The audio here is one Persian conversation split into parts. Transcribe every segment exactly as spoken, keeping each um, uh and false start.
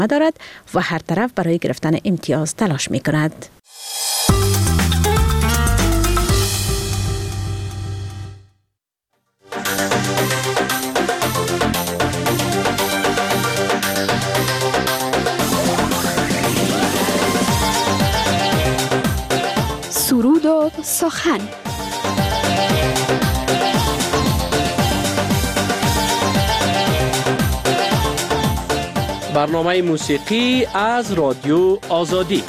دارد و هر طرف برای گرفتن امتیاز تلاش می کند. سرود و سخن. برنامه موسیقی از رادیو آزادی.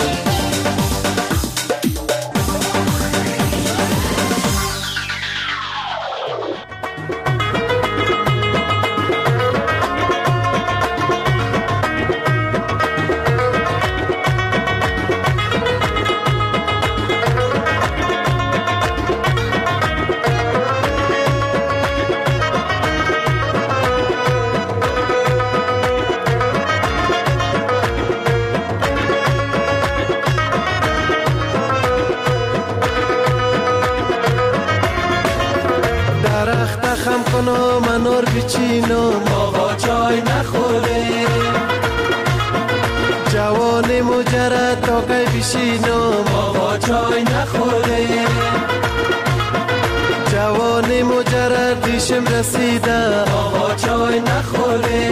منور بچینم آقا چای نخوره جوان مجرد تا کی بشینم آقا چای نخوره جوان مجرد پیشم رسیده آقا چای نخوره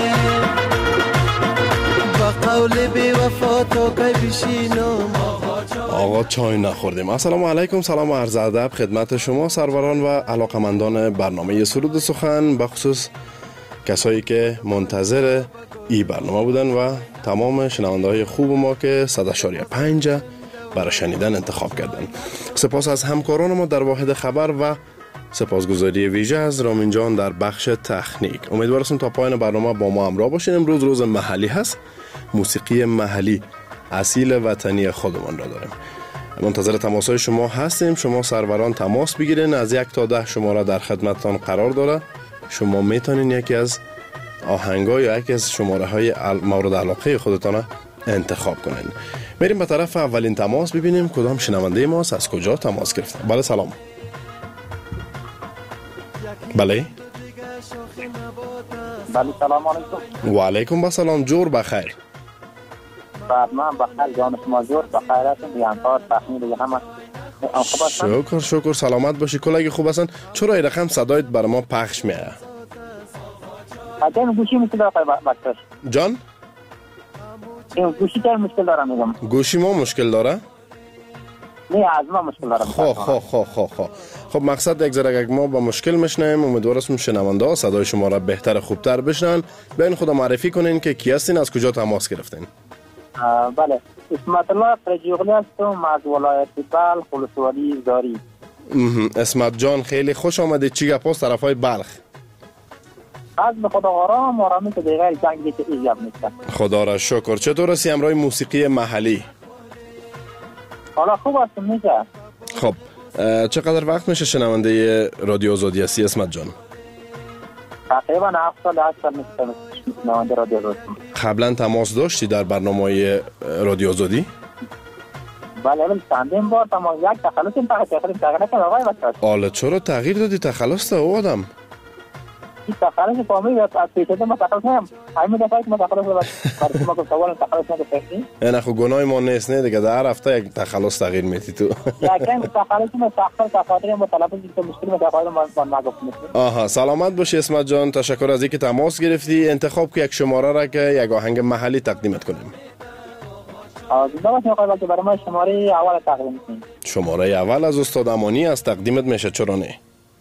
با قول بی وفا تا کی بشینم آقا چای نخوردیم. السلام علیکم، سلام و عرض ادب خدمت شما سروران و علاقمندان برنامه سرود سخن، بخصوص کسایی که منتظر این برنامه بودن و تمام شنونده های خوب ما که صد و پنج و پنج برای شنیدن انتخاب کردن. سپاس از همکاران ما در واحد خبر و سپاسگزاری ویژه از رامین جان در بخش تکنیک. امیدوارم تا پایان برنامه با ما همراه باشین. امروز روز محلی هست، موسیقی محلی اصیل وطنی خودمان را داریم. منتظر تماس‌های شما هستیم. شما سروران تماس بگیرین، از یک تا ده شماره در خدمتتان قرار داره. شما میتونین یکی از آهنگ‌ها یا یکی از شماره‌های مورد علاقه خودتان انتخاب کنین. میریم به طرف اولین تماس ببینیم کدام شنونده ماست، از کجا تماس گرفته. بله سلام. بله بله سلام علیکم. و علیکم السلام. جور بخیر. من بخیر، جان شما جور بخیر هستم. بیانکار تخمین دیگه همه خوب هستن؟ شکر شکر سلامت باشی. کلاگی خوب هستن؟ چرا این رقم صدایت بر ما پخش میه؟ این گوشی مشکل داره بچه‌ش. جان؟ این گوشی چرا مشکل داره میگم؟ گوشی ما مشکل داره؟ نه از ما مشکل داره. خب خب خب خب خب خب مقصد یک ذره ما با مشکل میشنیم. امیدوارم شنونده ها صدای شما را بهتر خوبتر بشنن. بیاین خدا معرفی کنین که کی هستین، از کجا تماس گرفتین؟ بله اسمت الله فرجیغلی هستم از ولایت بلخ ولسوالی زاری. اسمت جان خیلی خوش آمدید. چی گپ است طرفای بلخ؟ از به خدا آرام آرامی که دیگه جنگی که ایجاب نیست. خدا را شکر. چطور هستی امروز موسیقی محلی؟ حالا خوب هستم میشه. خب چقدر وقت میشه شنونده رادیو آزادی هستی اسمت جان؟ تقریبا هفت سال هشت سال میشه شنونده رادیو آزادی. قبلا تماس داشتی در برنامه رادیو آزادی؟ بله ولی چندین بار تماس یک تخلص این فقط تخلص تغییر نکنه آقای بچه‌ها. حالا چرا تغییر دادی تخلص او آدم؟ این تخلص فامیل از پیشته ما تخلص نیم. همین دفعه که ما تخلص رو برای ما که سوال تخلص نکنیم. نه خب گناه ما نیست نه دیگه، در هر هفته یک تخلص تغییر میدی تو. یکم تخلص ما تخلص تفاضل ما طلب که مشکل ما تفاضل ما ما نگفتیم. آها سلامت باشی اسمت جان. تشکر از اینکه تماس گرفتی. انتخاب که یک شماره را که یک آهنگ محلی تقدیمت کنیم. زنده باشین آقای که برای ما شماره اول تقدیم کنیم. شماره اول از استاد امانی از تقدیمت میشه، چرا نه؟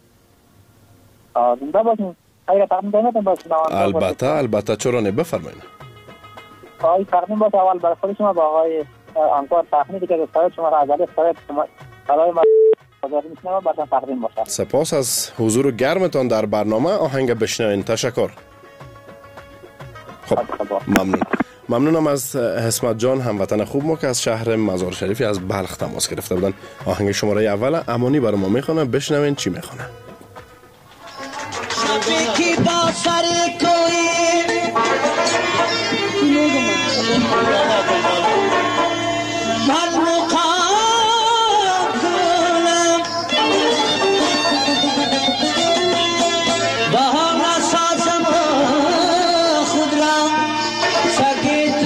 زنده باشین. خیلی تقدیم کنید باشه. البته البته چرا نه، بفرمایید. آقای تقدیم باشه اول برای خود شما با آقای انکار تخمینی که دوستای شما را از علی سایت شما برای ما حاضر میشنم براتون تقدیم باشه. سپاس از حضور گرمتان در برنامه. آهنگ بشنوین. تشکر. خب ممنون. ممنونم از اسمت جان هموطن خوب ما که از شهر مزار شریفی از بلخ تماس گرفته بودن. آهنگ شماره اول امانی برای ما میخونه، بشنوین چی میخونه. की बासर कोई मन मुखाम बहाना साजम खुद را सगे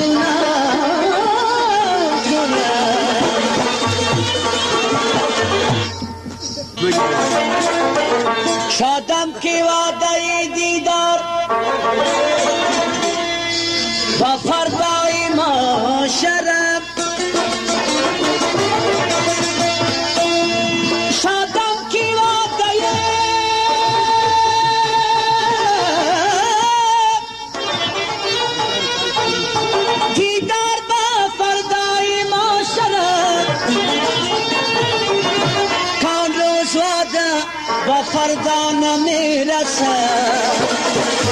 تا فردای ما شرم شادم کی وادایه دیدار با فردای ما شرم کان روز واده با فردا نمیرسد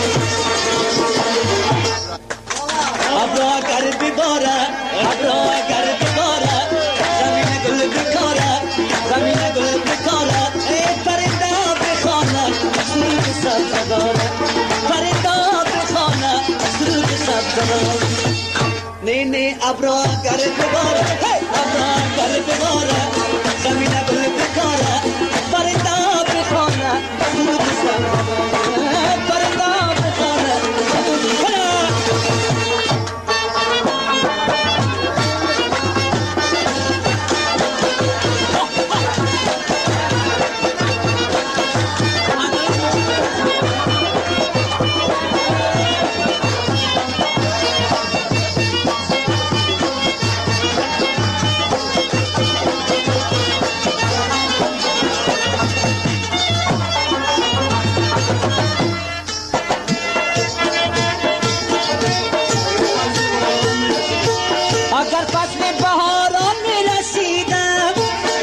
ابرا گر بباره ابرا گر بباره زمین گل بکاره زمین گل بکاره ای پرنده بخانه سرود سبزداره پرنده بخانه سرود سبزداره نه نه ابرا گر بباره ابرا گر بباره زمین گل بکاره پرنده بخانه سرود سبزداره پرنده بخانه سرود سبزداره اگر فصل بهاران میرسیدم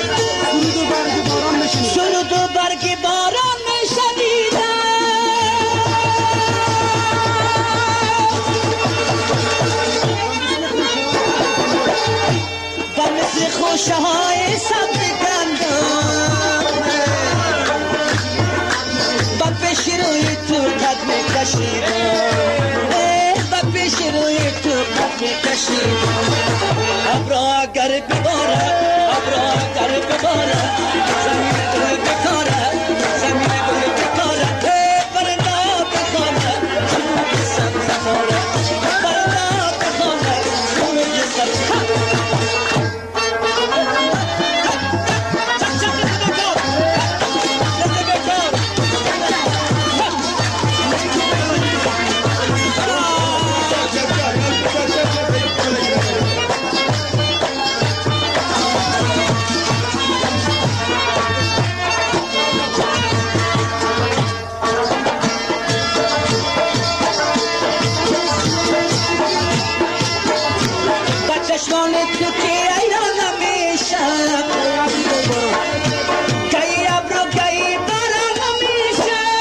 سرود و برگ باران میشنیدم و مثل خوشه های سبز گندم و پیش روی تو قد میکشیدم و پیش روی تو قد میکشیدم ابرا گر بباره ابرا گر بباره زمین گل بکاره زمین گل بکاره پرنده بخانه سرود سبزداره پرنده بخانه سرود سبزداره چشمان تو که ایران میشم گئی ابرو گئی باران میشم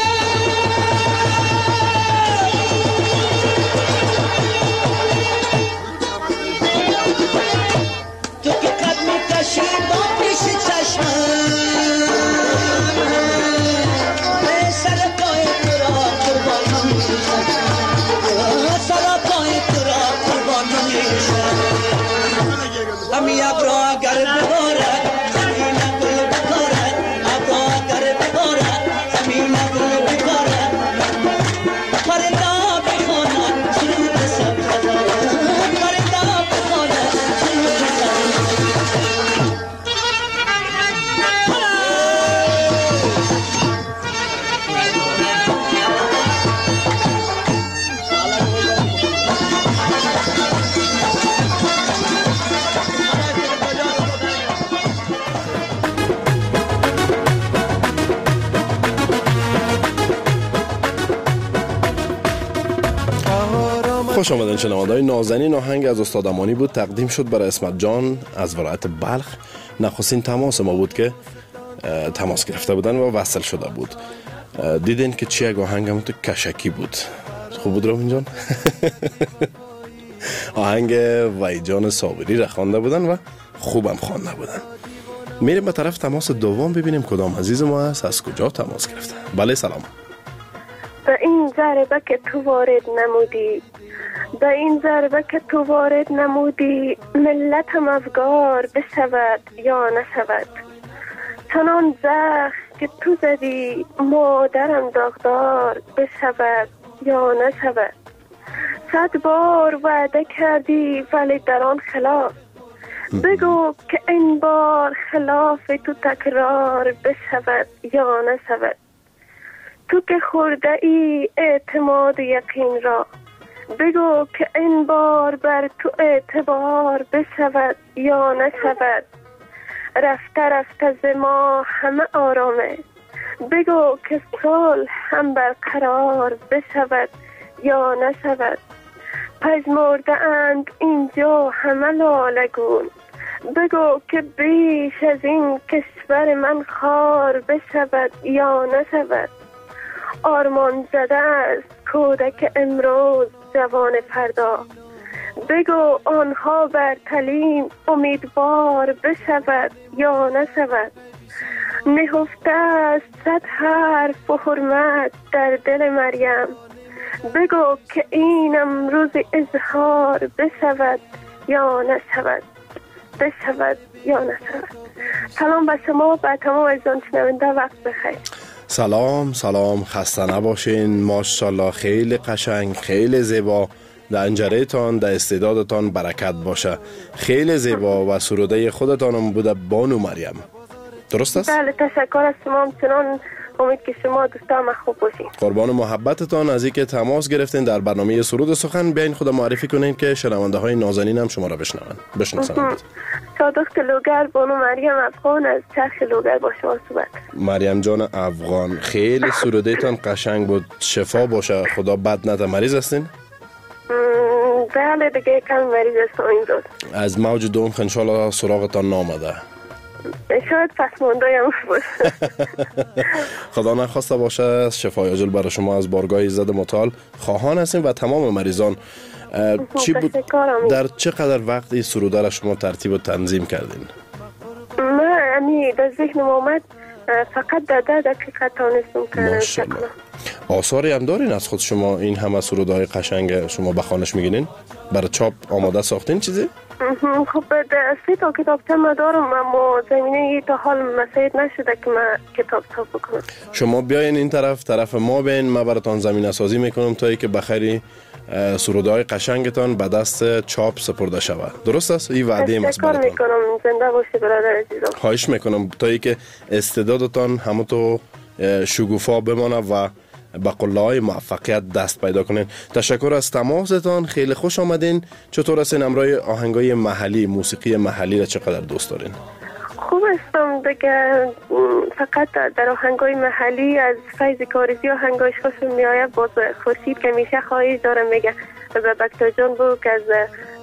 تو که قد میکشی با پیش چشمم سر پای تو را قربان میشم سر پای تو را قربان میشم امی ابرا گر بباره زمین گل بکاره ابرا گر بباره زمین گل بکاره پرنده بخانه سرود سبزداره پرنده بخانه سرود سبزداره خوش آمدین شنونده‌های نازنین. آهنگ از استاد امانی بود، تقدیم شد برای اسمت جان از ولایت بلخ. نخستین تماس ما بود که تماس گرفته بودن و وصل شده بود. دیدین که چی یک آهنگ هم تو کشکی بود. خوب بود رومین جان؟ آهنگ ویجان صابری را خوانده بودن و خوبم خوانده بودن. میریم به طرف تماس دوم ببینیم کدام عزیز ما است، از کجا تماس گرفته. بله سلام. به این ضربه که تو وارد نمودی، به این ضربه که تو وارد نمودی، ملتم افگار بشود یا نشود. چنان زخم که تو زدی مادرم داغدار بشود یا نشود. صد بار وعده کردی ولی در آن خلاف، بگو که این بار خلاف تو تکرار بشود یا نشود. تو که خورده ای اعتماد یقین را، بگو که این بار بر تو اعتبار بشود یا نشود. رفته رفته ز ما همه آرامه. بگو که صلح هم برقرار بشود یا نشود. پژمرده اند اینجا همه لالگون. بگو که بیش از این کشور من خار بشود یا نشود. آرمان زده است کودک امروز جوان فردا. بگو آنها بر تعلیم امیدوار بشود یا نشود. نهفته است صد حرف و حرمت در دل مریم. بگو که اینم روز اظهار بشود یا نشود. بشود یا نشود. سلام به شما، به تمام عزیزان شنونده وقت بخیر. سلام سلام، خسته نباشین. ماشاءالله خیلی قشنگ، خیلی زیبا. در انجره تان، در استعدادتان برکت باشه. خیلی زیبا و سروده خودتانم بوده بانو مریم. درست است؟ بله، تشکر از شما. همچنان امید که شما دوستان خوب باشین. قربان محبتتان. از اینکه تماس گرفتین در برنامه سرود سخن، بیاین خود معرفی کنین که شنونده های نازنین هم شما را بشنون. بشناسند. صادق لوگر، بانو مریم افغان از چرخ لوگر با شما صحبت. مریم جان افغان، خیلی سرودهتان قشنگ بود. شفا باشه، خدا بد نده. مریض هستین؟ بله دیگه کم مریض هستم این روز. از موج دوم انشالله سراغتان نامده. شاید پس ماندایم باشه. خدا نخواسته باشه. شفای عاجل برای شما از بارگاه ایزد متعال خواهان هستیم و تمام مریضان. چی بود در چقدر وقت این سروده را شما ترتیب و تنظیم کردین؟ من امی در ذهنم آمد، فقط در ده دقیقه تانستم کردم. ماشاءالله. آثاری هم دارین از خود شما؟ این همه سروده های قشنگ شما به خوانش میگینین؟ برای چاپ آماده ساختین چیزی؟ خب سه تا کتابچه ما دارم، اما زمینه تا حال مساعد نشده که من کتاب چاپ بکنم. شما بیاین این طرف، طرف ما بین، ما براتان زمینه سازی میکنم تا ای که بخیری سروده های قشنگتان به دست چاپ سپرده شود. درست است؟ این وعده ما است براتان. میکنم. زنده باشی برادر عزیزم. خواهش میکنم تا ای که استعدادتان همه تو شگوفا بمانه و به قله‌های موفقیت دست پیدا کنین. تشکر از تماستان، خیلی خوش آمدین. چطور هستین؟ امرای آهنگای محلی، موسیقی محلی را چقدر دوست دارین؟ خوب هستم دیگه. فقط در آهنگای محلی از فیض کارزی آهنگایش خوشم میآید. باز خورشید که میشه خواهش دارم میگه و دکتر جان بو که از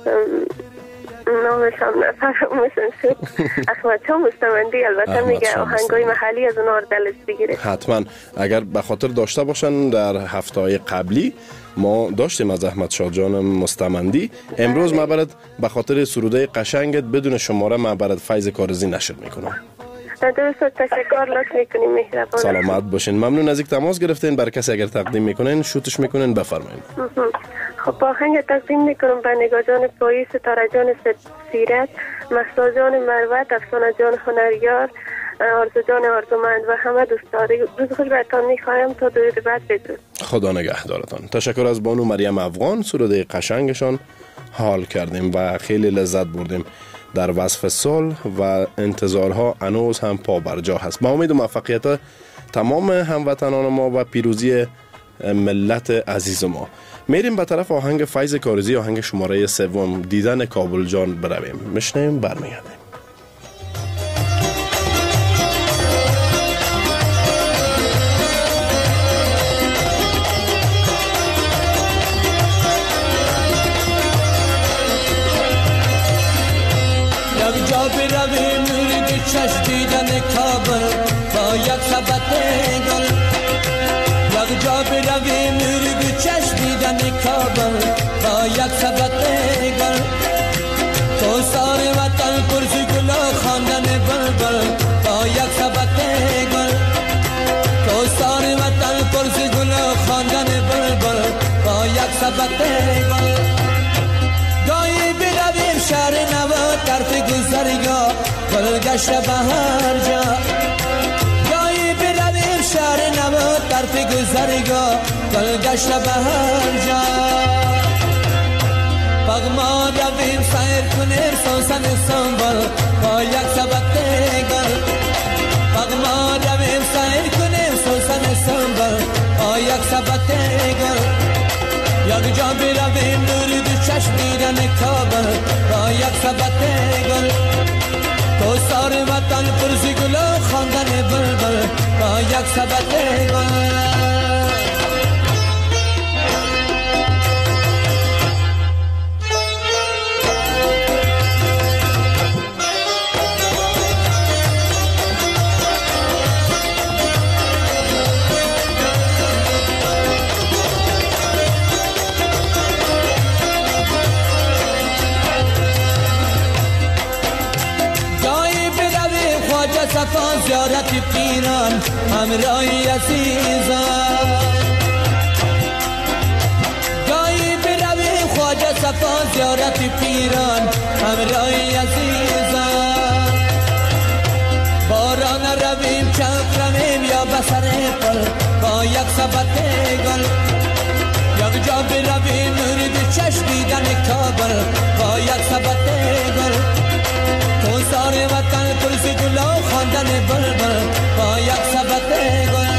نامشم نفرموشن شد احمد چا مستمندی البته میگه آهنگای محلی از اونها دلش بگیره. حتما اگر به خاطر داشته باشن در هفته های قبلی ما داشتیم از احمد شاه جان مستمندی. امروز ما برات به خاطر سروده قشنگت بدون شماره ما برات فیض کارزی نشر میکنم. درست، تشکر لطف میکنیم. مهربان. سلامت باشین. ممنون از اینکه تماس گرفتین. بر کسی اگر تقدیم میکنین شوتش میکنین بفرمایید. خب آهنگ تقدیم میکنم به نگاه جان پایی، ستاره جان سیرت، مهسا جان مروت، افسانه جان هنریار، آرزو جان آرزومند و همه دوستاری. روز خوش براتون میخوایم تا درود بعد بدرود. خدا نگهدارتان. تشکر از بانو مریم افغان. سروده قشنگشان حال کردیم و خیلی لذت بردیم. در وصف صلح و انتظارها هنوز هم پا بر جا هست. با امید و موفقیت تمام هموطنان ما و پیروزی ملت عزیز ما. میریم به طرف آهنگ فیض کارزی، آهنگ شماره سوم، دیدن کابل جان برویم. میشنیم برمیگردیم. یک جا برویم نور چشم دیدن کابل با یک سبت گل. یک جا برویم نور چشم دیدن کابل با یک سبت گل. تو سار وطن پرسی گل خواندن بلبل با یک سبت گل. تو سار وطن پرسی گل خواندن بلبل با یک سبت گل. گاهی برویم شهر نو طرف گذرگاه گل گشت بهر جا. گاهی برویم شهر نو طرف گذرگاه گل گشت بهر جا. پغما رویم سیر کنیم سوسن سنبل با یک سبت گل. پغما رویم سیر کنیم سوسن سنبل با یک سبت گل. یک جا برویم دیدن کابل با یک سبت گل تو سار وطن پرزی گل و خواندن بلبل با یک سبت گل صفا زیارت پیران همراهی عزیزان جایی بروی خواجه صفا زیارت پیران همراهی عزیزان باران رویم چپ رویم یا بسر پل با یک سبت گل یک جا برویم نور چشم دیدن کابل با یک سبت گل تو سار وطن پرسی گل و خواندن بلبل با یک سبت گل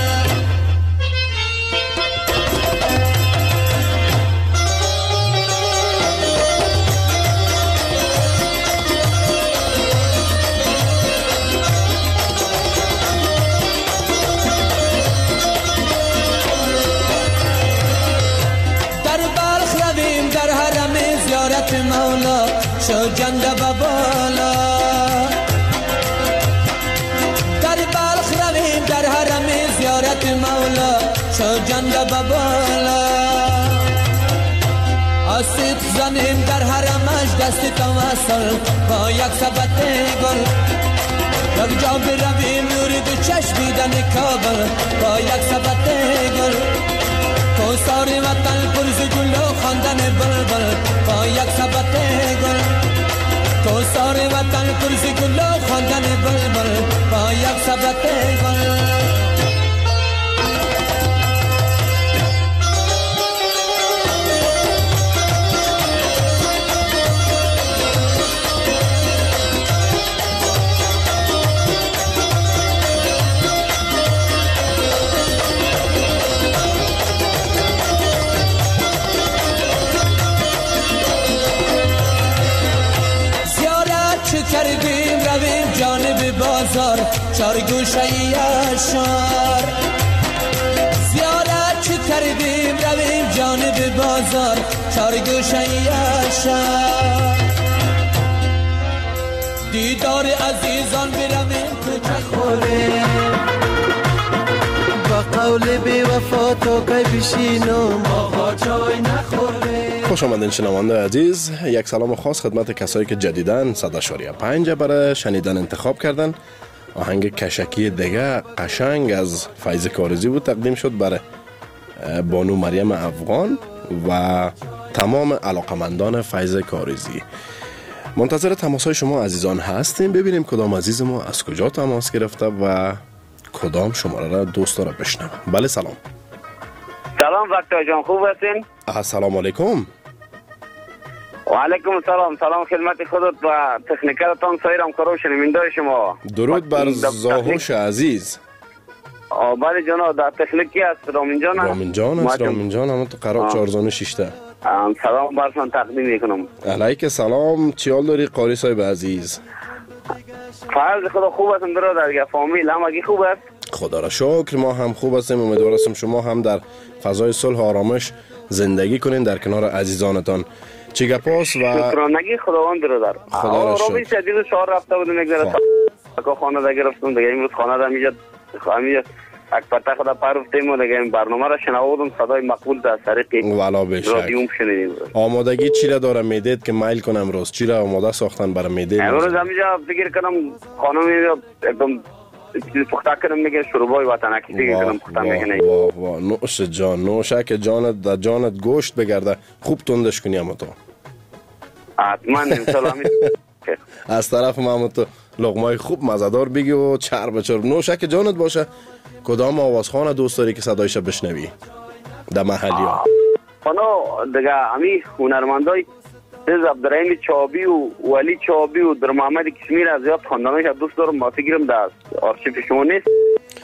در بلخ رویم در حرم زیارت مولا شو جنده بابالا در بلخ رویم در حرم زیارت مولا شو جنده بابالا آسیت زنیم در حرمش دست توسل با یک سبت گل یک جا برویم نور دو چشم دیدن کابل با یک سبت گل تو سار وطن پرز گل و خواندن بلبل با یک سبت گل تو سار وطن پرز گل و خواندن بلبل با یک سبت گل کردیم رویم جانب بازار چار گوشه اشار زیارت چه کردیم رویم جانب بازار چار گوشه اشار دیدار عزیزان برویم کجا خوریم با قول بی وفا تو که بشینم آقا چای نخوریم. خوش آمدین شنونده عزیز، یک سلام خاص خدمت کسایی که جدیداً صد و پنج برای شنیدن انتخاب کردن. آهنگ کشکی دیگه قشنگ از فیض کارزی بود، تقدیم شد برای بانو مریم افغان و تمام علاقمندان فیض کارزی. منتظر تماسهای شما عزیزان هستیم، ببینیم کدام عزیز ما از کجا تماس گرفته و کدام شماره را دوست داره بشنوه. بله سلام. سلام وقتا جان، خوب هستین؟ السلام علیکم. و علیکم السلام. سلام خدمت خودت و تکنیکرتان سایر همکارو شنونده شما. درود بر زاهوش عزیز. بله جناب، در تکنیکی است رامین جان. رامین جان است. رامین جان هم تو قرار چهارزانه ششته. سلام براتون تقدیم میکنم. علیک سلام. چی حال داری قاری صاحب عزیز؟ فضل خدا خوب هستم برادر، دیگه فامیل همگی خوب است؟ خدا را شکر ما هم خوب هستیم. امیدوار هستم شما هم در فضای صلح و آرامش زندگی کنین در کنار عزیزانتان. چی گپاس و شکرانگی خداوند برادر. خدا را شکر. روی شدید شهر رفته بودم یک ذره تا خانه دا گرفتم دیگه، امروز خانه دا میجا همینجا یک پتا خدا پرفتیم و دیگه این برنامه را شنوادم، صدای مقبول در طریق والا بشک رادیوم شنیدیم. آمادگی چی را داره میدید که میل کنم امروز؟ چی را آماده ساختن برای میدید؟ امروز همینجا فکر کنم خانم میجا एकदम چیز پخته کنم میگه شوربای وطنکی دیگه کنم پخته میکنه. واه واه نوش جان، نوشه که جانت در جانت گوشت بگرده، خوب تندش کنی اما تو. حتما انشالله همین از طرف ما تو لقمای خوب مزدار بگی و چرب به چرب. نوشه که جانت باشه. کدام آوازخانه دوست داری که صدایش بشنوی در محلی ها؟ خانو دیگه همی هنرمندای از عبدالرحیم چابی و ولی چابی و در محمد کشمیر از زیاد خواندنش دوست دارم، ما فکرم در آرشیف شما نیست.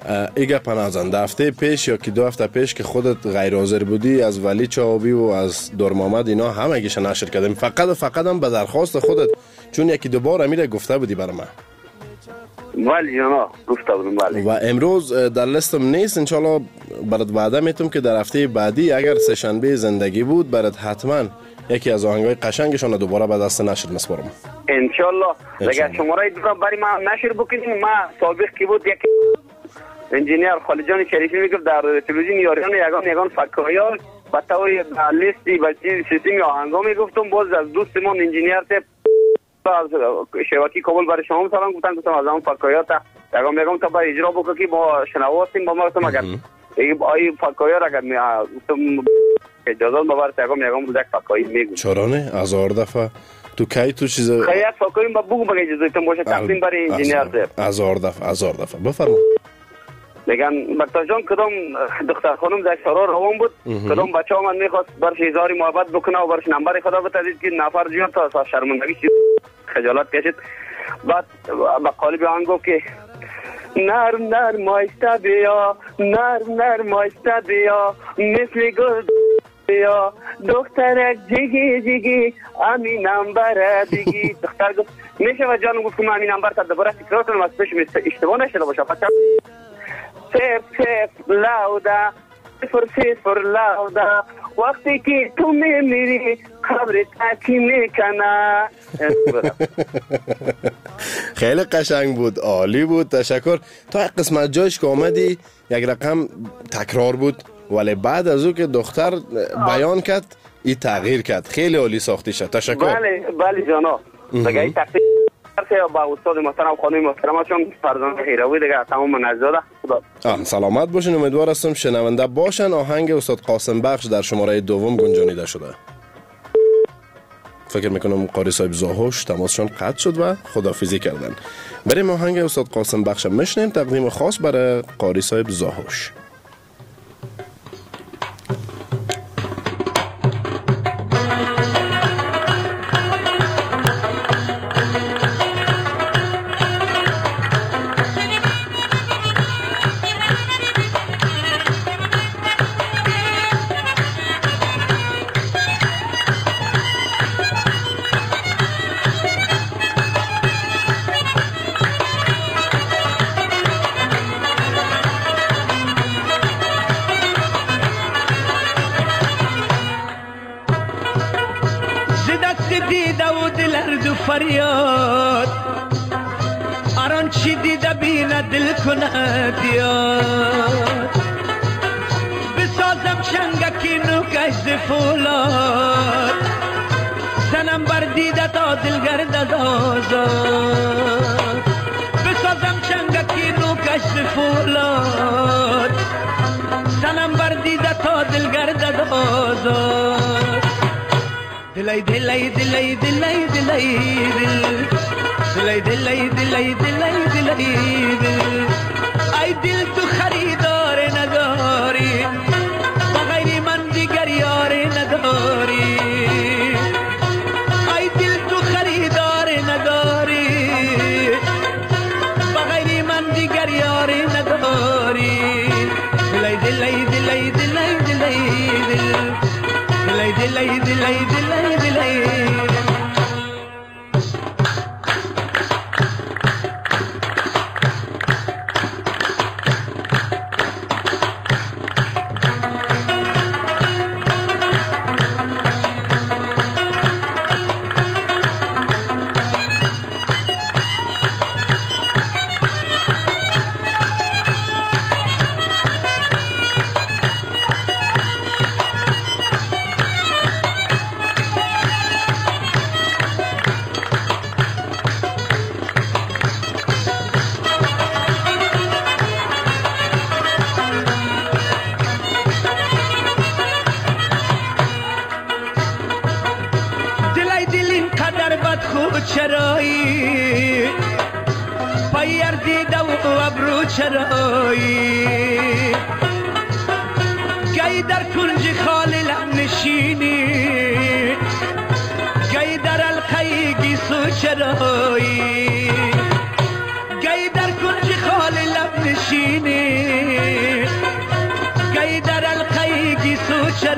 ایگه پنازن ده هفته پیش یا که دو هفته پیش که خودت غیر حاضر بودی از ولی چابی و از دور محمد اینا همه گیش نشر کردیم، فقط فقط هم به درخواست خودت، چون یکی دوباره میره گفته بودی برای من. ولی جانا گفته بودم ولی. و امروز در لستم نیست، انشالله برات وعده میتونم که در هفته بعدی اگر سه شنبه زندگی بود برات حتما یکی از آهنگای قشنگشون دوباره به دست نشر مسپارم. انشالله. اگر شماره دو برای ما نشر بکنین، ما سابق کی بود یک انجینیر خالد جان شریفی میگفت در تلویزیون یاریان یگان یگان فکایا با توی لیستی بچی سیستم آهنگا میگفتم، باز از دوستمون انجینیر ته از شبکی کابل برای شما سلام گفتن، گفتم از اون فکایا تا یگان یگان تا با اجرا بکنی که با شنواتیم با ما گفتم اگر ای ای فکایا را اگر گفتم اجازه ببر تا یگان یگان بود یک فکایی میگم چرانه هزار دفعه تو کی تو چیز خیلی فکایی با بگو بگه اجازه تم باشه تقدیم برای انجینیر ته هزار دفعه هزار دفعه بفرما. میگن مکتب جان کدام دختر خانم در شورا روان بود، کدام بچه ها من میخواست برش اظهار محبت بکنه و برش نمبر خدا بتدید که نفر جیان تا شرمندگی چیز خجالت کشید. بعد با قالب آن گفت که نرم نرم آیسته بیا، نرم نرم آیسته بیا، مثل گل بیا، دخترک جیگی جیگی امی نمبر دیگی. دختر گفت میشه و جانم گفت که من امی نمبر تا دوباره تکرار کنم از پیش اشتباه نشده باشه. صفر صفر لاودا صفر صفر لاودا وقتی که تو میمیری قبر تاکی میکنه. خیلی قشنگ بود، عالی بود، تشکر. تا یک قسمت جایش که آمدی یک رقم تکرار بود، ولی بعد از او که دختر بیان کرد این تغییر کرد، خیلی عالی ساختی شد. تشکر. بله بله جانا دیگه این تقدیم با استاد محترم خانم محترم چون فرزند هیروی دیگه تمام نزاده. خدا سلامت باشین. امیدوار هستم شنونده باشن. آهنگ استاد قاسم بخش در شماره دوم گنجانیده شده. فکر میکنم قاری صاحب زاهوش تماسشون قطع شد و خدافیزی کردن. بریم آهنگ استاد قاسم بخش میشنیم، تقدیم خاص برای قاری صاحب زاهوش. فریاد آران چی دیده بینه دل کند یاد، بسازم شنگکی نوکش ز فولاد، زنم بر دیده تا دل گردد آزاد، بسازم شنگکی نوکش ز فولاد، زنم بر دیده تا دل گردد آزاد. دلای دلای دلای دلای دلای دلای دلای دلای دلای دلای دل ای دل تو خریدار نداری، بغیر من دیگر یار نداری، ای دل تو خریدار نداری، بغیر من دیگر یار نداری. دلای دلای دلای دلای دلای دلای دلای دلای دلای دلای چرایی پایر دیده و ابرو چرایی، گی در کنج خالی لب نشینی، گی در الخی گیسو چرایی، گی در کنج خالی لب نشینی،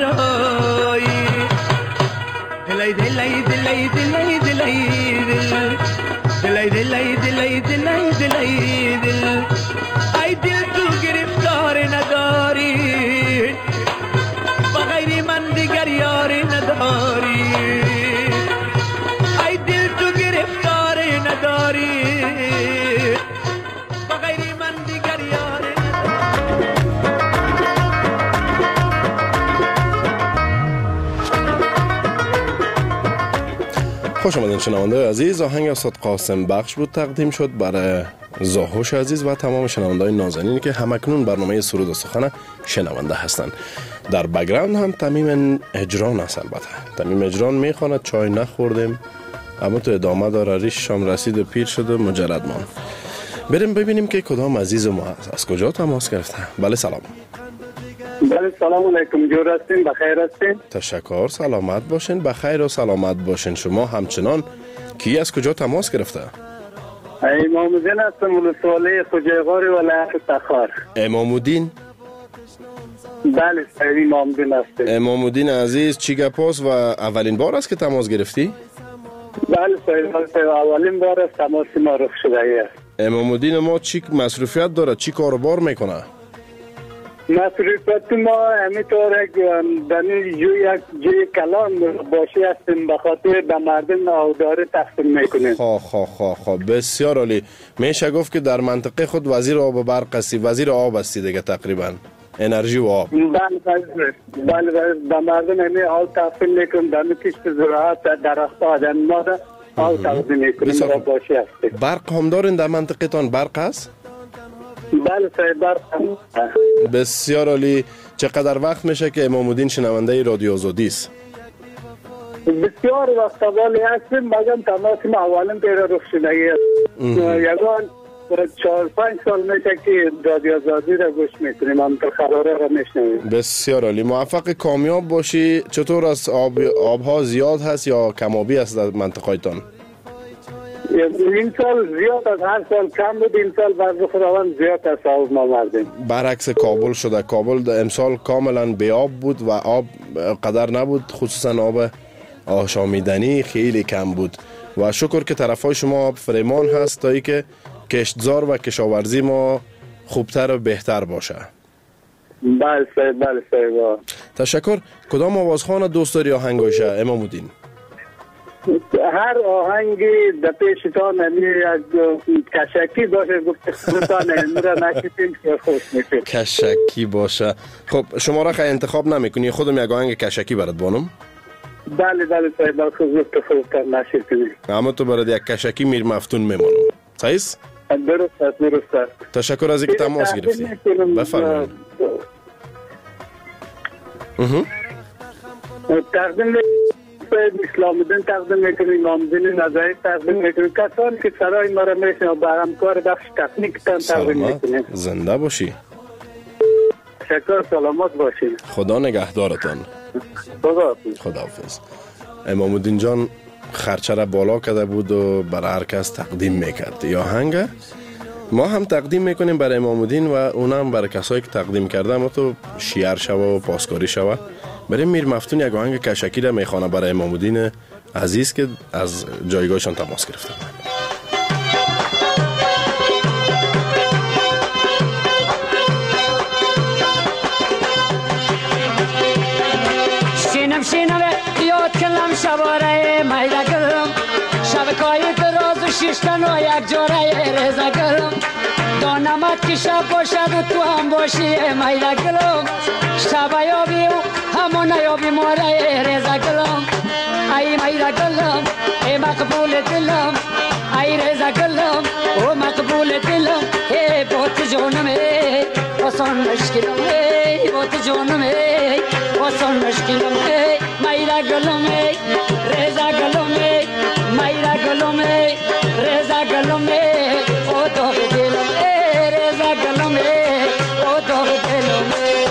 نداری دلای دلای دلای دلای دلای دلای دلای دلای دلای دلای دل ای دل تو گرفتار نداری بغیر من دیگر یاری نداری ای دل تو گرفتار نداری بغیر من دیگر یاری خوش آمدین شنونده عزیز. آهنگ استاد قاسم بخش بود تقدیم شد برای زاهوش عزیز و تمام شنونده‌های نازنین که همکنون برنامه سرود و سخن شنونده هستند. در بک‌گراند هم تمیم اجران است. البته تمیم اجران میخواند چای نخوردیم اما تو ادامه داره ریش شام رسید و پیر شد و مجرد مان. بریم ببینیم که کدام عزیز ما هست، از کجا تماس گرفته. بله سلام. بله سلام علیکم، جور هستین؟ بخیر هستین؟ تشکر، سلامت باشین. بخیر و سلامت باشین. شما همچنان. کی از کجا تماس گرفته؟ امام الدین هستم، ولسوالی خوجایغار ولایت تخار. امام الدین؟ بله صحیح امام الدین هستم. امام الدین عزیز چی گپاست و اولین بار است که تماس گرفتی؟ بله صحیح اولین بار است تماس ما رخ شده است. امام الدین ما چی مصروفیت داره، چی کاروبار میکنه؟ مصروفیت ما همینطور دنی جوی یک جوی کلان باشی هستیم، به خاطر به مردم آوداره تقسیم میکنیم. خواه خواه خواه خواه بسیار عالی. میشه گفت که در منطقه خود وزیر آب و برق هستی، وزیر آب هستی دیگه تقریبا، انرژی و آب. بله بله بله به مردم همین آب تقسیم میکنیم، دنی کشت زراعت درخت آدم ما ده آب تقسیم میکنیم و باشی هستیم. برق هم دارین در منطقه تان؟ برق هست؟ بله صحیح برق بسیار عالی. چقدر وقت میشه که امام الدین شنونده رادیو آزادی است؟ بسیار وقت والی هستیم، مگم تماس ما اولین پیرا رخ شده است. یکان چهار پنج سال میشه که رادیو آزادی را گوش میکنیم، هم تا خبره را میشنویم. بسیار عالی، موفق کامیاب باشی. چطور است آب آبها زیاد هست یا کمابی است در منطقه تان؟ این سال زیاد از هر سال کم بود، این سال وضع خداوند زیاد است آب ما مردم. برعکس کابل شده. کابل امسال کاملا بی آب بود و آب قدر نبود، خصوصا آب آشامیدنی خیلی کم بود و شکر که طرفای شما آب فریمان هست تا ای که کشتزار و کشاورزی ما خوبتر و بهتر باشه. بله صحیح بله صحیح. تشکر. کدام آوازخوان دوست داری آهنگوشه امام الدین؟ هر آهنگی در پیشتان همی از کشکی باشه گفت خودتان همی را نشیدیم که خوش میشه. کشکی باشه. خب شما را خیلی انتخاب نمیکنی، خودم یک آهنگ کشکی برات بانم؟ بله بله صحیح بله خودت خودتان نشیدیم. اما تو برات یک کشکی میر مفتون میمانم. صحیح است؟ درست است درست است. تشکر از اینکه تماس گرفتی. بفرمایید. تقدیم اسلام الدین تقدیم میکنیم، امام الدین نظری تقدیم میکنیم، کسانی که سرای ما را میشنن و به همکار بخش تکنیک تان تقدیم میکنیم. زنده باشی. شکر، سلامت باشید. خدا نگهدارتان. خداحافظ. خداحافظ. امام الدین جان خرچه را بالا کرده بود و برای هر کس تقدیم میکرد. یا آهنگ ما هم تقدیم میکنیم برای امام الدین و اونم برای کسایی که تقدیم کرده، اما تو شیار شوه و پاسکاری شوه. برای میر مفتون یک آهنگ کشکی را میخوانه برای امام الدین عزیز که از جایگاهشان تماس گرفته. شینم شینم یاد کلم شباره میده کلم شبکای دراز و شیشتن و یک جوره رزا کلم دانمت که شب باشد و تو هم باشی میده کلم شب یابی و همون یابی ماره رزا کلم ای میده کلم ای مقبول دلم ای رزا کلم او مقبول دلم ای بوت جونم ای واسان مشکلم ای بوت جونم ای واسان مشکلم ای میده کلم ای رزا کلم ای میده کلم ای رزا کلم ای او تو دلم ای رزا کلم ای او تو دلم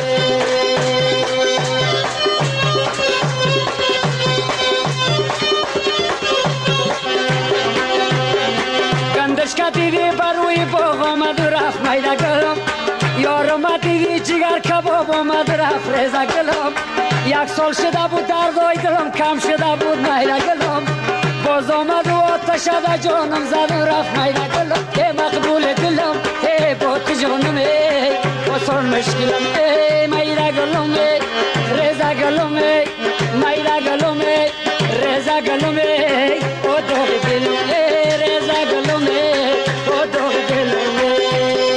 دیدی بروی باغ آمد و رفت میده کلم یارم دیدی جگر کباب آمد و رفت رزا کلم یک سال شده بود دردای دلم کم شده بود میره گلم باز آمد و آتش شده جانم زد و رفت میره گلم ای مقبول دلم ای با تو جانم ای بسان مشکلم ای میره گلم ای ریزه گلم ای میره گلم ای ریزه گلم ای او داغ دلم ای ریزه گلم ای او داغ دلم ای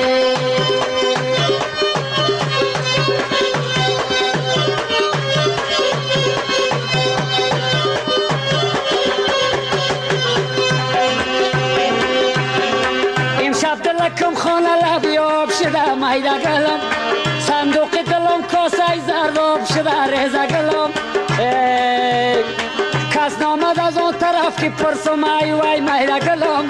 کم خانه لبی آب شده میده گلم صندوق دلم کاسه زرداب شده ریزه گلم کس نامد از اون طرف که پرسم ای وی میده گلم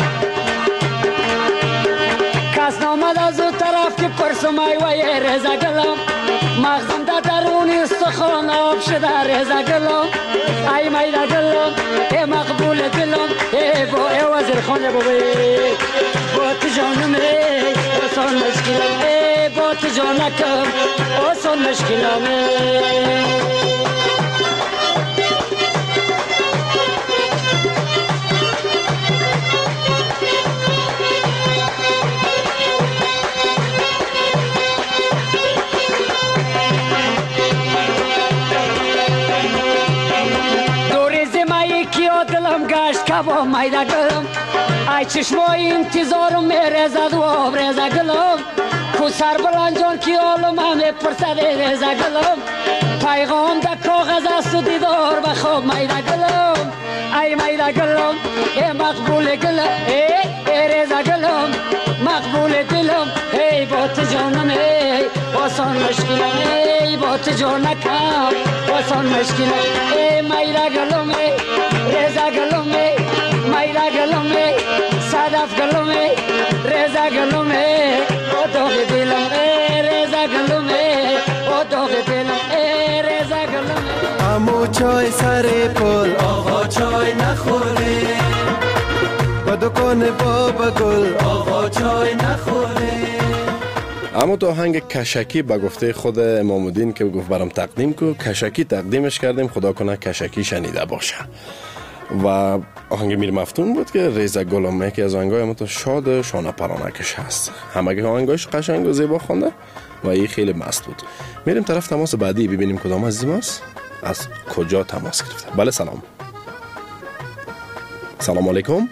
کس نامد از اون طرف که پرسم ای وی ریزه گلم مغزم در درونی استخوان آب شده ریزه گلم ای میده گلم ای مقبول دلم ای با ای وزیر خانه بابی با تو جانم ای آسان مشکلم ای با تو جانکم آسان مشکلم دوری زمایی کیا دلم گشت کبا میده گلم ای چشمای انتظارم میرزد و آب ریزه گلم کو سر بلنجان کی آلم همه پرسد ریزه گلم پیغام در کاغذ است و دیدار بخواب میده گلم ای میده گلم ای مقبول گلم ای ای ریزه گلم مقبول دلم ای با تو جانم ای آسان مشکلم ای با تو جانکم آسان مشکلم ای میده گلم ای ریزه گلم ای میده گلم ای صدف گلم ای ریزه گلم ای او داغ دلم ای ریزه گلم ای او داغ دلم ای ریزه گلم ای امو چای سر پل آقا چای نخوره و دکان بابا گل آقا چای نخوره. اما تو آهنگ کشکی به گفته خود امام الدین که گفت برام تقدیم کو کشکی تقدیمش کردیم خدا کنه کشکی شنیده باشه و آهنگ میر مفتون بود که ریزه گلم یکی از آهنگای اما تو شاد شانه پرانکش هست همه آهنگایش قشنگ و زیبا خونده و این خیلی مست بود. میریم طرف تماس بعدی ببینیم کدام عزیز ماست از کجا تماس گرفته. بله سلام سلام علیکم.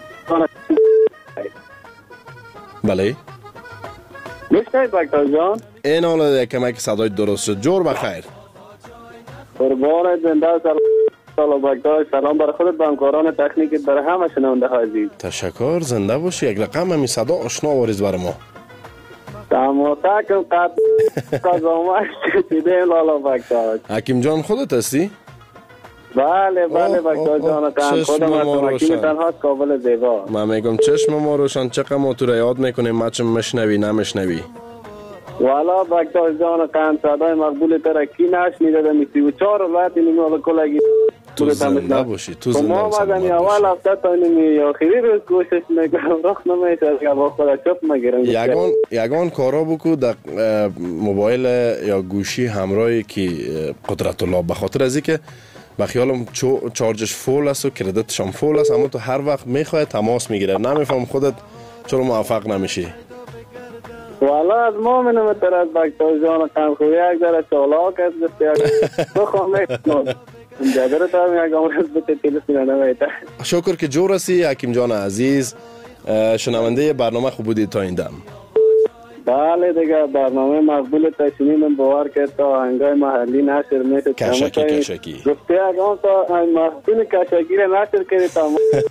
بله میشنید بکتر جان؟ این حالا یکم که صدای درست شد. جور بخیر. قربان زنده سلام سلام بکتر سلام برای خودت و همکاران تکنیکت برای همه شنونده های عزیز. تشکر زنده باشی. یک رقم همی صدا آشنا آوریز برای ما. تماتا کن قد قضامش چیدیم لالا بکتر. حکیم جان خودت هستی؟ بله بله بکتر جان خودم هستم. حکیم تنهاست کابل زیبا. من میگم چشم ما روشن چقدر ما تو را یاد میکنیم مچم مشنوی نمشنوی. والا بکتر جان قند صدای مقبول ترکی نشنیده دمی سی و چار ولایت اینمی والا کلگی تو زنده باشی تو زنده باشی. ما مدنی اول هفته تا اینمی آخری روز کوشش میکنم رخ نمیشه از با خدا چپ میگیرم. یگان یگان کارا بکو در موبایل یا گوشی همراهی که قدرت الله به خاطر از اینکه به خیالم چارجش فول است و کردیتش هم فول است اما تو هر وقت میخوای تماس میگیره نمیفهم خودت چرا موفق نمیشی. والا از ما منم تر بکتر جان کم خوی یک ذره چالاک است بسیار تو خواهمه جادر تا هم یک امروز بته تلسینه نمیده. شکر که جو رسی حکیم جان عزیز. شنونده برنامه خوب بودید تا این دم. بله دیگه برنامه مقبول تشنیدم باور کرد تا آهنگای محلی نشر میشه. کشکی کشکی گفته اگه تا محسن کشکی را نشر کردی تا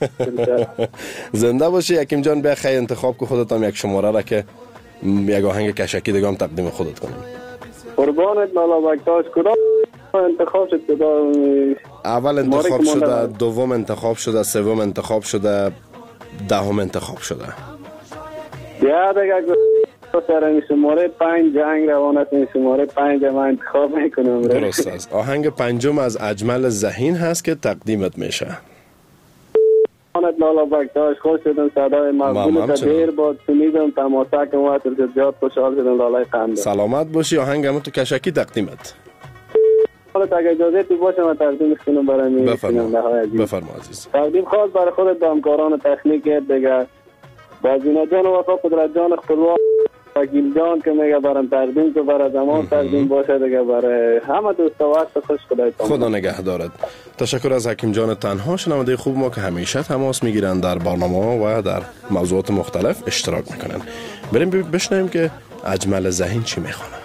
زنده باشی حکیم جان. بیا خیلی انتخاب که خودت هم یک شماره را که یک آهنگ کشکی دیگه هم تقدیم خودت کنیم. قربانت لالا بکتاش کدام انتخاب شد؟ اول انتخاب شده، دوم انتخاب شده، سوم انتخاب شده، دهم انتخاب شده. یا دیگه سر این شماره پنج جنگ روان است. این شماره پنج من انتخاب میکنم. درست است. آهنگ پنجم از اجمل ذهین هست که تقدیمت میشه. آنت لالا بکتاش خوش شدم صدای مقبول دیر بود شنیدم تماسا کم وقت زیاد خوشحال شدم لالای خنده. سلامت باشی. آهنگ هم تو کشکی تقدیمت. حالا اگه اجازه باشه من تقدیمش کنم برای میشنونده. بفرما عزیز. تقدیم خاص برای خود دامکاران تکنیک دیگه بازینا جان و وفا قدرت جان اختلوا وکیل جان که میگه برام تقدیم که برای زمان تقدیم باشه دیگه برای همه دوستاوات خوش خدای خدا نگه دارد. تشکر از حکیم جان تنها، شنونده خوب ما که همیشه تماس میگیرن در برنامه و در موضوعات مختلف اشتراک میکنن. بریم بشنویم که اجمل ذهین چی میخونه.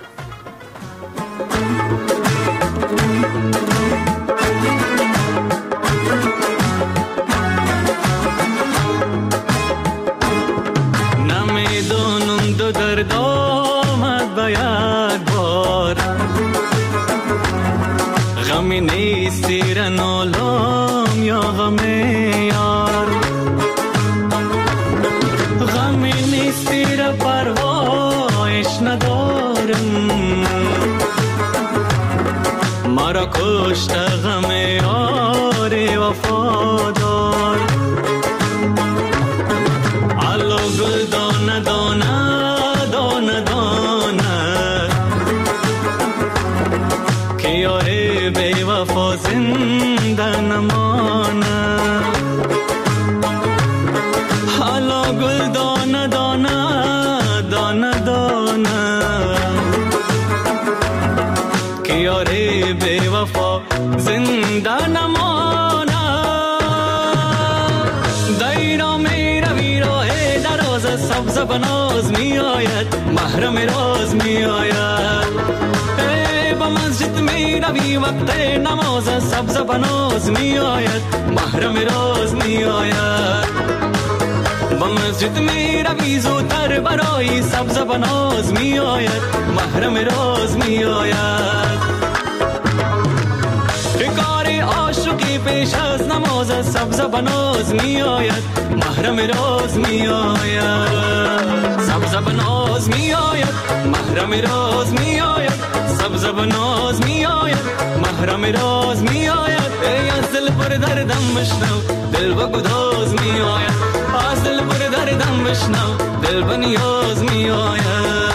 نمیدونم دو درد آمد به یک بار، غمی نیست زیر نالم یا غم یار، غمی نیست زیر پروایش ندارم، مرا کشت غم یار وفادار. علو گل دانه دانه دانه دانه که یار بی وفا زنده نمانه. علو گل دانه دانه دانه دانه که یار بی وفا زنده نمانه. دیرا میره میره دراز سبز بناز می آید، محرم راز می آید. ای با مسجد می روی وقت نماز سبز بناز می آید، محرم راز می آید. با مسجد می روی زودتر برای سبز بناز می آید، محرم راز می آید. کار عاشقی پیش از نماز سبز بناز می آید، محرم راز می آید. سبز بناز می آید، محرم راز می آید. سبز بناز می آید، محرم راز می آید. ای از دل پر دردم بشنو دل با گداز می آید، از دل پر دردم بشنو دل با نیاز می آید.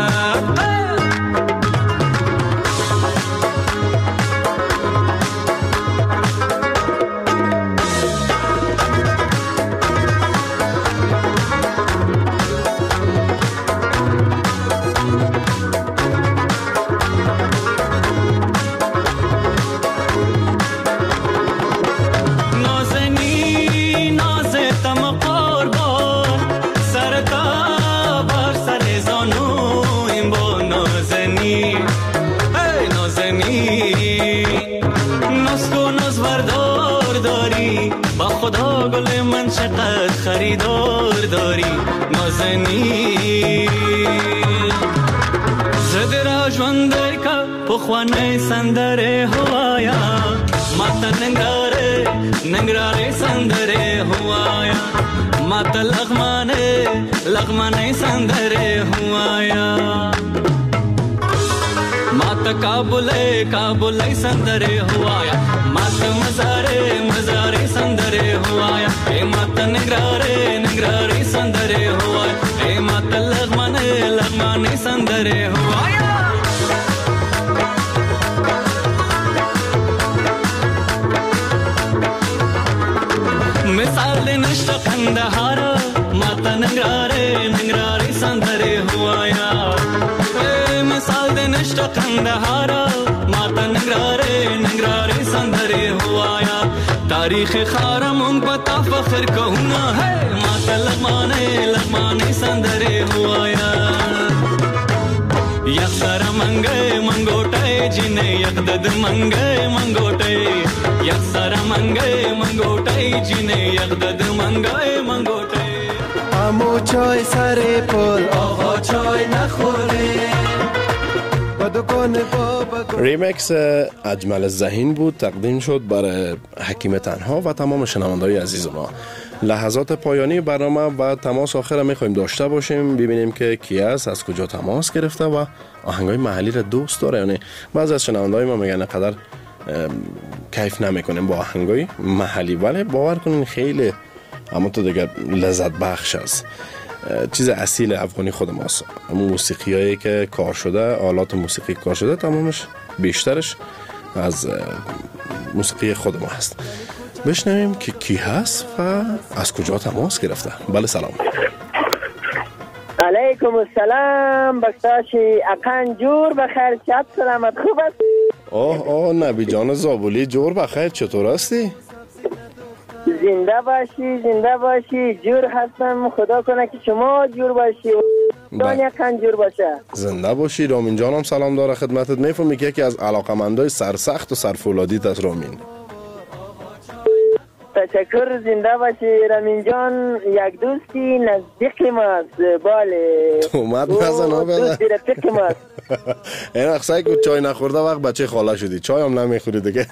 خدا گل من چقدر خریدار داری نازنی. زده را جواندر که پخوانه سندره هوایا، ماتا ننگاره ننگراره سندره هوایا، ماتا لغمانه لغمانه سندره هوایا، ماتا کابله کابله سندره هوایا، ماتا مزاره مزاره سندره هوایا. اے ماتا نگراره نگراره سندره هوایا، اے ماتا لغمانه لغمانه سندره هوایا. مثال نشت قندهارا ماتا نگراره نگراره سندره هوایا. مثال نشت قندهارا ماتا نگراره نگراره سندره هوایا. تاریخ خارمون پتا فخر کهونا ہے ماتا لغمانے لغمانے سندرے ہوایا. یک سر منگے منگوٹے جنے یک دد منگے منگوٹے، یک سر منگے منگوٹے جنے یک دد منگے منگوٹے. امو چای سر پل آقا چای نخوره. ریمکس اجمل ذهین بود، تقدیم شد برای حکیم تنها و تمام شنونده‌های عزیز ما. لحظات پایانی برنامه و تماس آخر میخوایم داشته باشیم، ببینیم که کی است، از کجا تماس گرفته و آهنگای محلی را دوست داره. یعنی بعضی از شنونده‌های ما میگن قدر کیف نمیکنیم با آهنگای محلی، ولی باور کنین خیلی اما تو دیگه لذت بخش است. چیز اصیل افغانی خود ماست. موسیقی هایی که کار شده، آلات موسیقی کار شده، تمامش بیشترش از موسیقی خود ما هست. بشنویم که کی هست و از کجا تماس گرفته. بله سلام. علیکم السلام. بختاشی اقن جور بخیر، شب سلامت، خوب است؟ آه آه نبی جان زابلی، جور بخیر، چطور هستی؟ زنده باشی زنده باشی، جور هستم. خدا کنه که شما جور باشی و دنیا کن جور باشه. زنده باشی. رامین جانم سلام داره خدمتت. میفهمی که یکی از علاقمندای سرسخت و سرفولادیت از رامین. تشکر، زنده باشی رامین جان. یک دوستی نزدیک ماست. بله اومد نزن ها بله دوستی رفیق ماست. این اقصایی که چای نخورده وقت بچه خاله شدی، چای هم نمیخوری دیگه.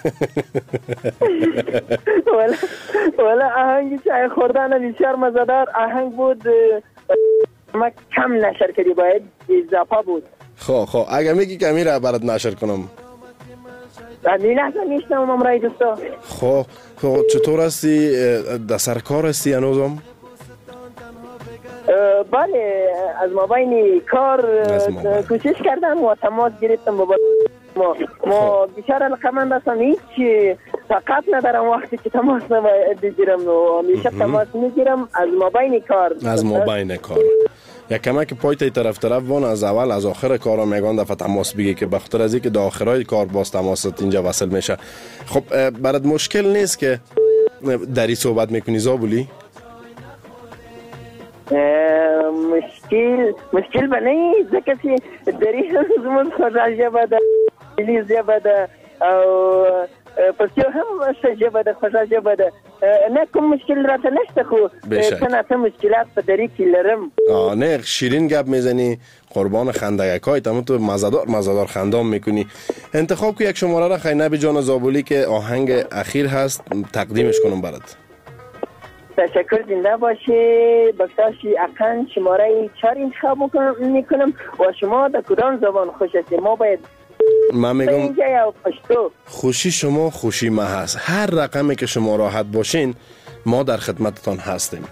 ولی ولی آهنگی چای خوردن بسیار مزدار آهنگ بود. ما کم نشر کردی، باید اضافه بود. خب خب اگه میگی کمی را برات نشر کنم. این لحظه نیستم امرای دوستا. خب خب چطور هستی؟ در سر کار هستی هنوزم؟ بله از مابین کار کوشش کردم و تماس گرفتم با ما ما بیشتر علاقمند هستم. هیچ طاقت ندارم وقتی که تماس بگیرم و همیشه تماس میگیرم از مابین کار. از مابین کار یک کمک پایت طرف طرف وان از اول از آخر کارا میگن دفعه تماس بگی که بخاطر از اینکه در آخرای کار باز تماست اینجا وصل میشه. خب برات مشکل نیست که دری صحبت میکنی زابولی؟ مشکل مشکل بنی زکسی دری زمان خرج بده لیز بده او پسیو هم شجه بده خرج بده نه کوم مشکل راته نشته خو تنه مشکلات په دری کې لرم. آه نه شیرین گپ میزنی، قربان خندگکای تمام تو مزدار مزدار خندام میکنی. انتخاب که یک شماره را خیلی نبی جان زابولی که آهنگ اخیر هست تقدیمش کنم برات. تشکر، زنده باشی. بختاشی اقن شماره چهار انتخاب میکنم و شما در کدام زبان خوش هستی؟ ما باید من میگم اینجا یا پشتو. خوشی شما خوشی ما هست. هر رقمی که شما راحت باشین ما در خدمتتان هستیم.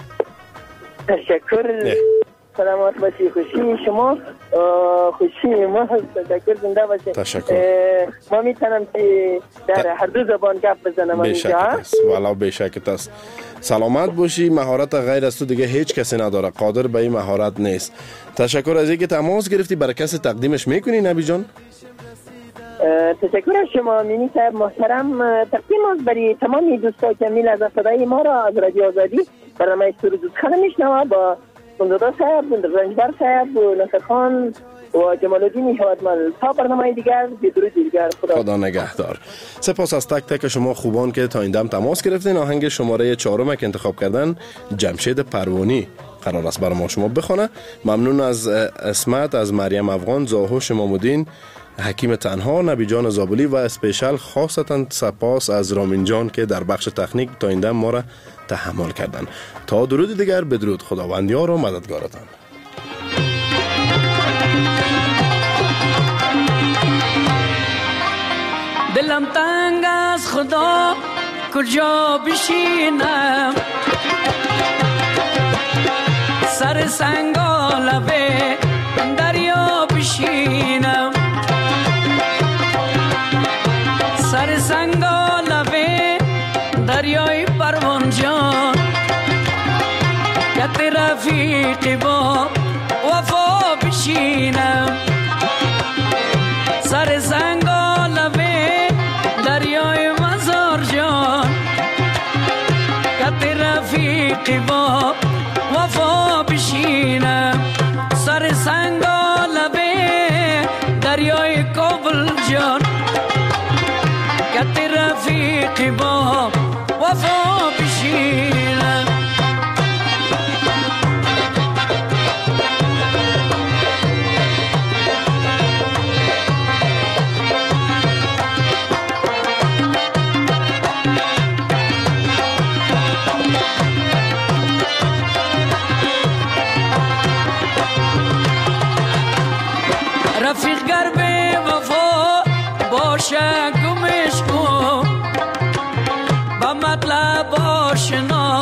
تشکر اه. سلامت باشی. خوشی شما خوشی ما هست. تشکر، زنده باشی. تشکر. ما میتونم که در هر دو زبان گپ بزنم اینجا. است والا بشکت است. سلامت باشی. مهارت غیر از تو دیگه هیچ کسی نداره، قادر به این مهارت نیست. تشکر از اینکه تماس گرفتی. برای کسی تقدیمش میکنی نبی جان؟ تشکر از شما مینی صاحب محترم. تقدیم از برای تمامی دوستا که میل از صدای ما را از رادیو آزادی برنامه سرود سخن میشنوه با بندودا صاحب، رنجبر صاحب و نصر خان و جمال الدین حوادمل تا برنامه دیگر بدرود دیگر. خدا خدا نگهدار. سپاس از تک تک شما خوبان که تا این دم تماس گرفتین. آهنگ شماره چهارم که انتخاب کردن جمشید پروانی قرار است برای ما شما بخونه. ممنون از اسمت، از مریم افغان، زاهوش امام‌الدین، حکیم تنها، نبی جان زابلی و اسپیشال خاصتا سپاس از رامین جان که در بخش تکنیک تا این دم ما را تحمل کردن. تا درود دیگر بدرود. خداوندیار و مددگارتان. دلم تنگ از خدا کجا بشینم، سر سنگال به دریا بشینم، سر سنگال به دریای پروان جان، که رفیقی با وفا بشینم، سر سنگال به دریای مزار جان، که رفیقی با وفا بشینم، سر سنگ